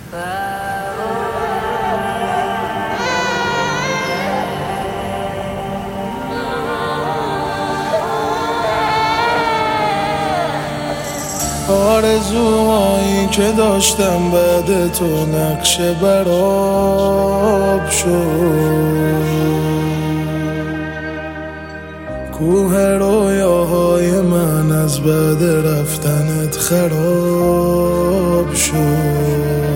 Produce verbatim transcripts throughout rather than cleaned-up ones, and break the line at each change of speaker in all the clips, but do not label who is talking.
آرزوهایی که داشتم بعد تو نقشه براب شد، کوه رویاهای من از بعد رفتنت خراب شد.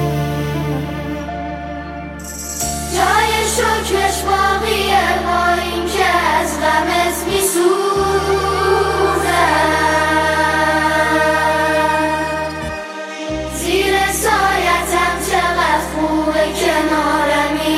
جای شکرش باقیه با این که از غمت میسوزم، زیر سایتم چقدر خوبه کنارمی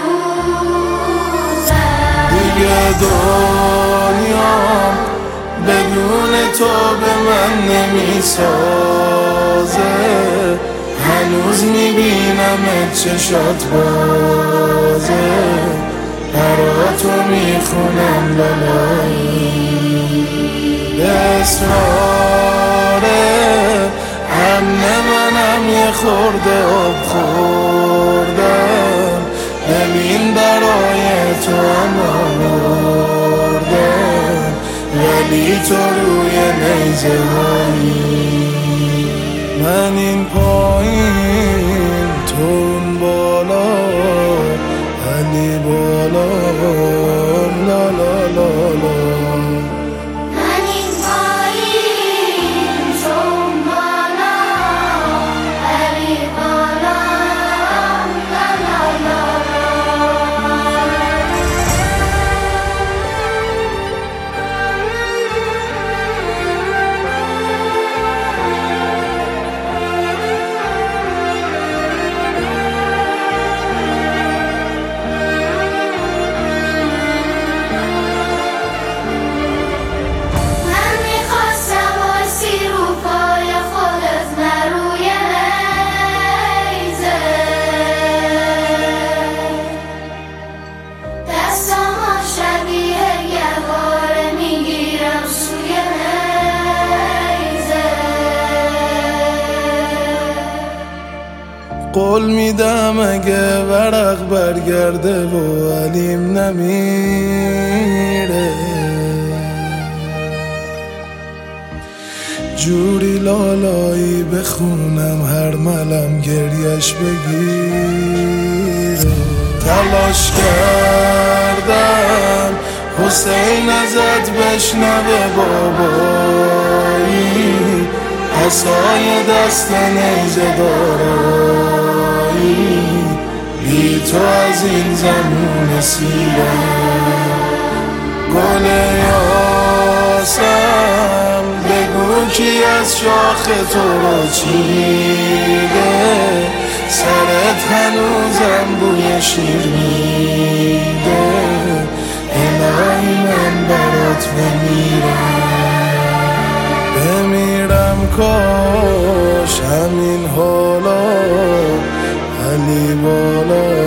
هنوزم.
دیگه دنیام بدون تو به من نمیسازه، هنوز میبینم چشات بازه، برا تو میخونم لالایی به اصراره. همه منم یه خورده آب خوردم، ببین برای تو هم آوردم، ولی تو روی نیزه هایی. من این پایین تو اون بالا، علی بالا لا لا لا لا.
من این پایین تو اون بالا، علی بالا لا لا لا
قول میدم اگه ورق برگرده و علیم نمیره، جوری لالایی بخونم هر ملم گریش بگیره. تلاش کردم حسین ازت بشنوه بابایی، عصای دست نیزه دارایی، بی تو از این زمون سیرم. گل یاسم بگو کی از شاخ تو رو چیده، سرت هنوزم بوی شیر میده، الهی من برات بمیرم بمیرم کاش همین حالا علی بالا